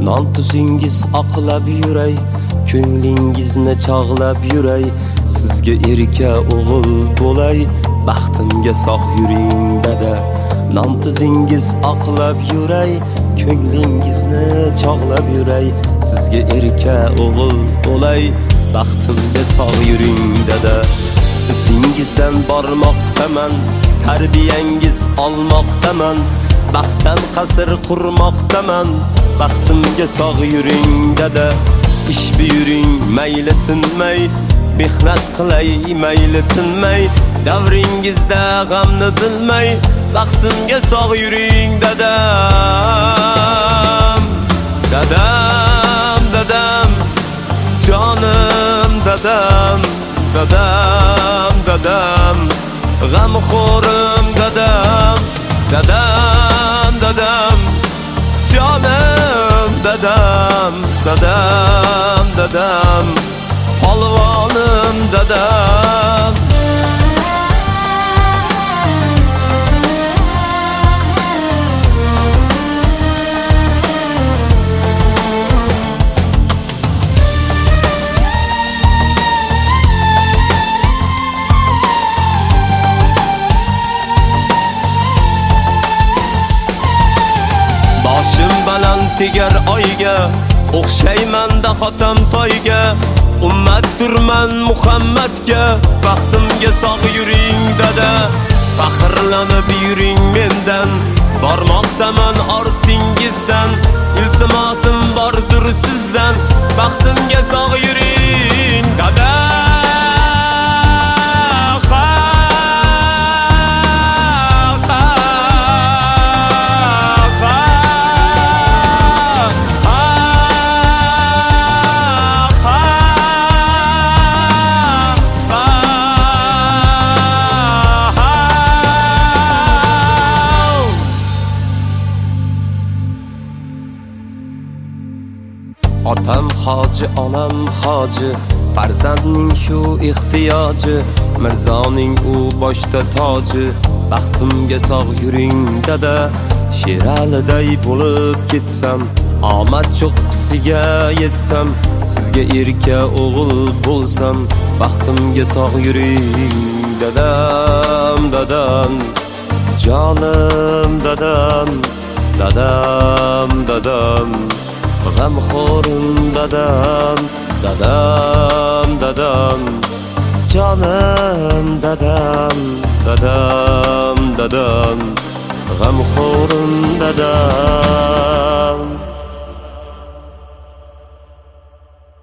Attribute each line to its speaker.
Speaker 1: Non tuzingiz oqlab yuray, ko'nglingizni chog'lab yuray, sizga erka o'g'il bo'lay, baxtimga sog' yuring dada. Non tuzingiz oqlab yuray, ko'nglingizni chog'lab yuray, sizga erka o'g'il bo'lay, baxtimga sog' yuring dada. Izingizdan bormoqdaman, tarbiyangiz olmoqdaman, baxtdan qasr qurmoqdaman, baxtimga sog' yuring dada. Ish buyuring mayli tinmay, mehnat qilay mayli tinmay, davringizda g'amni bilmay, baxtimga sog' yuring dadam. Dadam, dadam, jonim dadam, dadam, dadam, g'amxo'rim dadam, dadam, dadam, jonim dadam, dadam, dadam, polvonim dadam. Boshim baland tegar oyga, o'xshayman-da xotam toyga, ummatdirman Muhammadga, baxtimga sog' yuring dada. Faxrlanib yuring mendan, bormoqdaman ortingizdan, iltimosim bordir sizdan, baxtimga sog' yuring dada. Otam hoji, onam hoji, farzandning shu ehtiyoji, mirzoning u boshda toji, baxtimga sog' yuring dada. Sheraliday bo'lib ketsam, omad cho'qqisiga yetsam, sizga erka o'g'il bo'lsam, baxtimga sog' yuring dadam, dadam, jonim dadam, dadam, dadam, g'amxo'rim dadam, dadam, dadam, jonim dadam, dadam, dadam, g'amxo'rim dadam.